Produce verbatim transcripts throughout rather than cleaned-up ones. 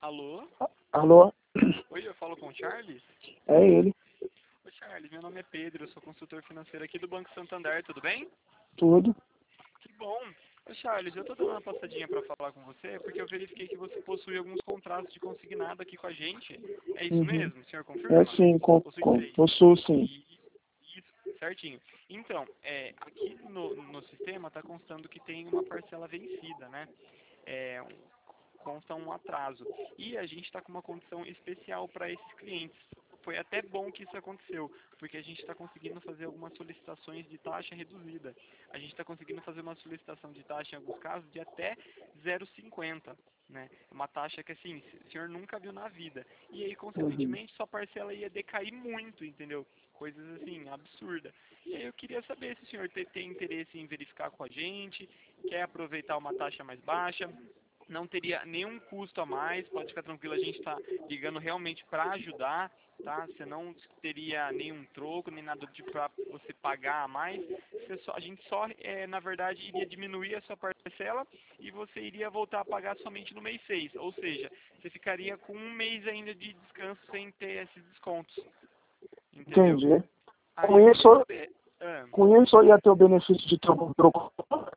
Alô? Alô? Oi, eu falo com o Charles? É ele. Oi, Charles, meu nome é Pedro, eu sou consultor financeiro aqui do Banco Santander, tudo bem? Tudo. Que bom. Ô, Charles, eu tô dando uma passadinha para falar com você porque eu verifiquei que você possui alguns contratos de consignado aqui com a gente. É isso Uhum. mesmo? O senhor É confirma? sim, com, Possui com, três. possuo sim. E, isso, certinho. Então, é, aqui no, no sistema está constando que tem uma parcela vencida, né? É, um- consta um atraso. E a gente está com uma condição especial para esses clientes. Foi até bom que isso aconteceu, porque a gente está conseguindo fazer algumas solicitações de taxa reduzida. A gente está conseguindo fazer uma solicitação de taxa, em alguns casos, de até zero vírgula cinquenta. Né? Uma taxa que, assim, o senhor nunca viu na vida. E aí, Uhum. consequentemente, sua parcela ia decair muito, entendeu? Coisas, assim, absurdas. E aí eu queria saber se o senhor te- tem interesse em verificar com a gente, quer aproveitar uma taxa mais baixa. Não teria nenhum custo a mais, pode ficar tranquilo, a gente está ligando realmente para ajudar, tá? Você não teria nenhum troco, nem nada de para você pagar a mais. Você só- a gente só, é, na verdade, iria diminuir a sua parcela e você iria voltar a pagar somente no mês seis. Ou seja, você ficaria com um mês ainda de descanso sem ter esses descontos, entendeu? Entendi. Aí Com eu queria isso, saber. ah, com isso eu ia ter o benefício de ter um troco.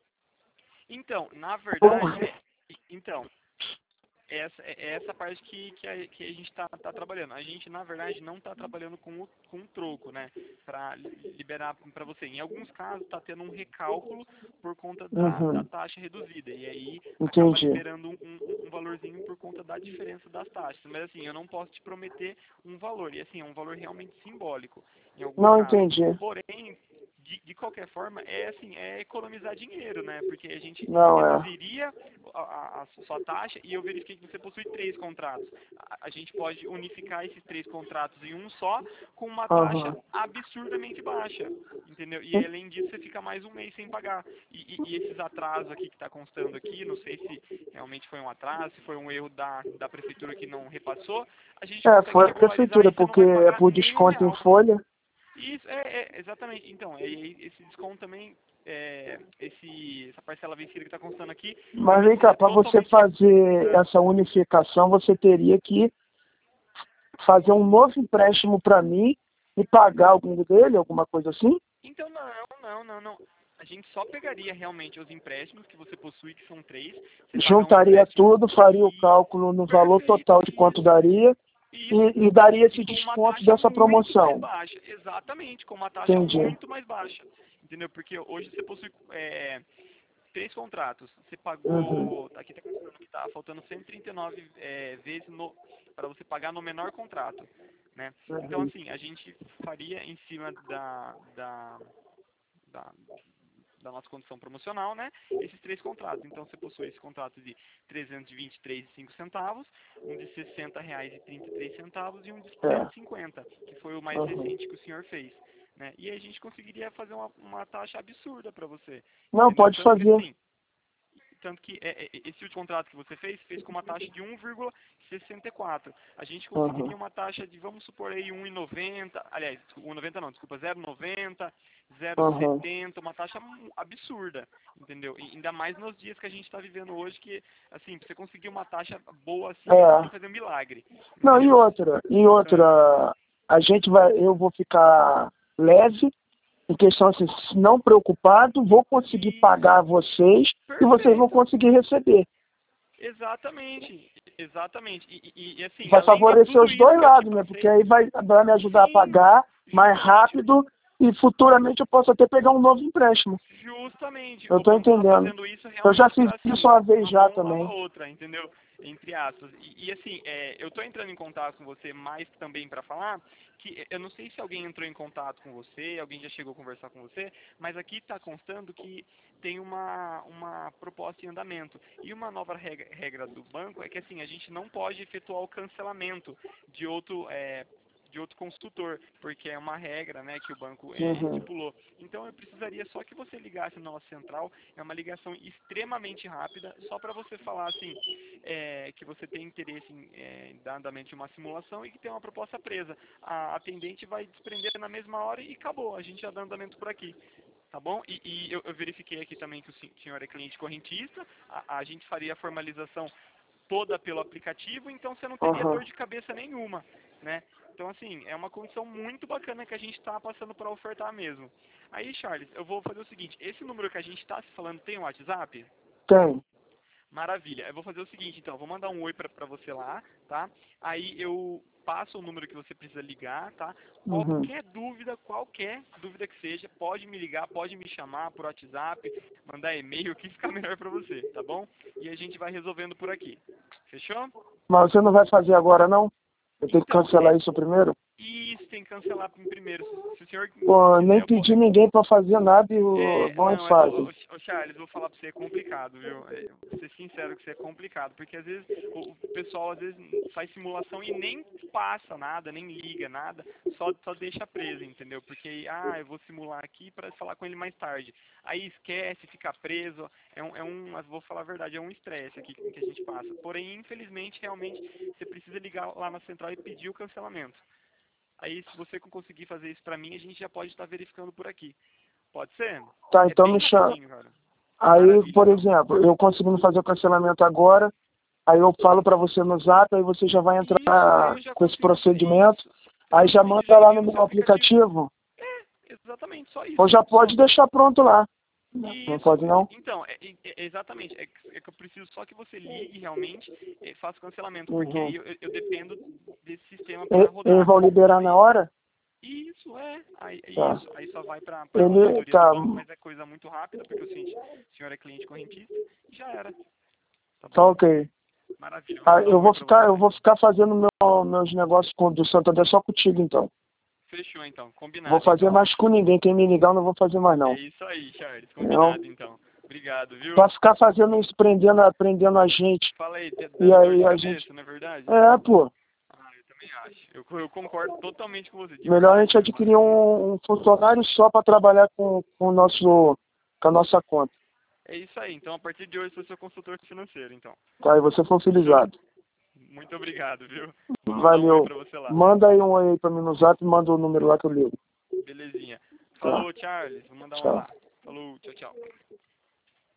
então, na verdade, é, então, essa é essa parte que, que, a, que a gente está tá trabalhando. A gente, na verdade, não está trabalhando com o, com o troco, né? Para liberar para você. Em alguns casos, está tendo um recálculo por conta da, da Uhum. taxa reduzida. E aí acaba Entendi. liberando um, um, um valorzinho por conta da diferença das taxas. Mas assim, eu não posso te prometer um valor. E assim, é um valor realmente simbólico em alguns Não casos. entendi. Porém, de, de qualquer forma, é assim, é economizar dinheiro, né? Porque a gente Não é. reduziria a, a- a sua taxa e eu verifiquei que você possui três contratos. A, a gente pode unificar esses três contratos em um só com uma taxa Aham. absurdamente baixa, entendeu? E além disso você fica mais um mês sem pagar. E, e- e esses atrasos aqui que está constando aqui, não sei se realmente foi um atraso, se foi um erro da, da prefeitura que não repassou, a gente É, consegue foi a regularizar prefeitura, e você não porque vai é pagar por nenhum desconto em real. folha. Isso, é, é, exatamente. Então, e aí esse desconto também, é, esse, essa parcela vencida que está constando aqui, vai Mas vem cá, beneficiar para você totalmente. fazer Ah, essa unificação, você teria que fazer um novo empréstimo para mim e pagar algum dele, alguma coisa assim? então, não, não, não, não. A gente só pegaria realmente os empréstimos que você possui, que são três. Você pagar um Juntaria empréstimo tudo, faria o e cálculo no valor perfeito, total de quanto isso, daria isso. e, e daria E esse com uma desconto taxa dessa muito mais promoção. baixa. Exatamente, com uma taxa Entendi. muito mais baixa. Entendeu? Porque hoje você possui é, três contratos. Você Uhum. pagou. Aqui está considerando que está faltando cento e trinta e nove é, vezes para você pagar no menor contrato. Né? Então, Uhum. assim, a gente faria em cima da, da, da, da nossa condição promocional, né? Esses três contratos. Então, você possui esse contrato de trezentos e vinte e três reais e cinco centavos, um de sessenta reais e trinta e três centavos e um de É. cento e cinquenta, que foi o mais Uhum. recente que o senhor fez. Né? E aí a gente conseguiria fazer uma, uma taxa absurda para você, Não, entendeu? pode Tanto que fazer. assim, tanto que é, é, esse último contrato que você fez, fez com uma taxa de um vírgula sessenta e quatro. A gente Uhum. conseguiria uma taxa de, vamos supor aí, um vírgula noventa, aliás, um vírgula noventa não, desculpa, zero vírgula noventa, zero vírgula Uhum. setenta, uma taxa mu- absurda, entendeu? E ainda mais nos dias que a gente está vivendo hoje, que, assim, pra você conseguir uma taxa boa assim, você tem É. que fazer um milagre, Não, e entendeu? outra, e Ah, outra, a gente vai, eu vou ficar leve, em questão assim, não preocupado, vou conseguir pagar isso, vocês e vocês vão perfeito. conseguir receber. Exatamente, exatamente. E, e- e, assim, Vai além de favorecer tudo os isso dois que eu te lados, né? Porque passei, aí vai, vai me ajudar a sim, pagar mais justamente. rápido e futuramente eu posso até pegar um novo empréstimo. Justamente, Eu o tô banco está entendendo. fazendo isso Eu já realmente fiz para isso assim, uma vez uma já mão lava a também. outra, entendeu? Entre aspas. E, e, assim, é, eu estou entrando em contato com você mais também para falar que eu não sei se alguém entrou em contato com você, alguém já chegou a conversar com você, mas aqui está constando que tem uma, uma proposta em andamento. E uma nova regra, regra do banco é que assim, a gente não pode efetuar o cancelamento de outro. É, de outro consultor, porque é uma regra, né, que o banco é, Uhum. estipulou. Então eu precisaria só que você ligasse na nossa central, é uma ligação extremamente rápida, só para você falar assim, é, que você tem interesse em é, dar andamento de uma simulação e que tem uma proposta presa. A atendente vai desprender na mesma hora e acabou, a gente já dá andamento por aqui. Tá bom? E, e eu, eu verifiquei aqui também que o senhor é cliente correntista, a, a gente faria a formalização toda pelo aplicativo, então você não teria Aham. dor de cabeça nenhuma, né? Então, assim, é uma condição muito bacana que a gente está passando para ofertar mesmo. Aí, Charles, eu vou fazer o seguinte, esse número que a gente está se falando tem um WhatsApp? Tem. Maravilha. Eu vou fazer o seguinte, então, vou mandar um oi pra, pra você lá, tá? Aí eu passo o número que você precisa ligar, tá? Uhum. Qualquer dúvida, qualquer dúvida que seja, pode me ligar, pode me chamar por WhatsApp, mandar e-mail, o que ficar melhor pra você, tá bom? E a gente vai resolvendo por aqui. Fechou? Mas você não vai fazer agora, não? Eu tenho que Então, cancelar isso primeiro? isso tem que cancelar primeiro. Se, se o senhor Pô, nem quiser, eu pedi posso... ninguém pra fazer nada e o- É, vão e não, é, ô, fazem. ô, ô, Charles, vou falar pra você, é complicado, viu? É, vou ser sincero que isso é complicado, porque às vezes o, o pessoal às vezes faz simulação e nem passa nada, nem liga nada, só, só deixa preso, entendeu? Porque, ah, eu vou simular aqui pra falar com ele mais tarde. Aí esquece, fica preso, é um, é um, mas vou falar a verdade, é um estresse aqui que a gente passa. Porém, infelizmente, realmente, você precisa ligar lá na central e pedir o cancelamento. Aí, se você conseguir fazer isso pra mim, a gente já pode estar verificando por aqui. Pode ser? Tá, É então bem me chama. rapidinho, cara. Aí, Maravilha, por então. exemplo, eu conseguindo fazer o cancelamento agora, aí eu falo pra você no zap, aí você já vai Isso, aí entrar eu já com esse consigo. procedimento, Isso, aí já exatamente, eu já manda lá envio no no seu meu aplicativo. aplicativo, É, exatamente, só ou isso. já Só. pode deixar pronto lá. Não Isso, pode não? então, é, é- é exatamente. É, que é que eu preciso só que você ligue realmente e faça o cancelamento, porque Uhum. aí eu, eu dependo desse sistema para E- Eles rodar. vão liberar na Aí, hora? isso, é. Aí, é Tá. isso. Aí só vai para a Ele, consultoria do tá, banco, mas é coisa muito rápida, porque o senhor o senhor é cliente correntista e já era. Tá tá bom? ok. Maravilha. Vou Ah, mandar eu um oi vou para ficar, você eu lá, vou então. ficar fazendo meu, meus negócios com do Santander só contigo, então. Fechou, então. Vou Combinado, fazer então. mais com ninguém. Quem me ligar eu não vou fazer mais É não. isso aí, Charles. Não. Combinado, então. Obrigado, viu? Pra ficar fazendo isso, prendendo, a- prendendo a gente. Fala aí, te- E dando dor aí de a gente. cabeça, não é verdade? É, pô. Ah, eu também acho. Eu, eu concordo totalmente com você, de Melhor a verdade gente mesmo. adquirir um, um funcionário só para trabalhar com, com o nosso, com a nossa conta. É isso aí. Então, a partir de hoje, sou seu consultor financeiro, então. Tá? E você for Fechou? felizado. Muito obrigado, viu? Vou mandar um oi Valeu. pra você lá. Manda aí um oi aí pra mim no zap e manda o número lá que eu ligo. Belezinha. Tá. Falou, Charles. Vou mandar um oi Tchau. lá. Falou, tchau, tchau.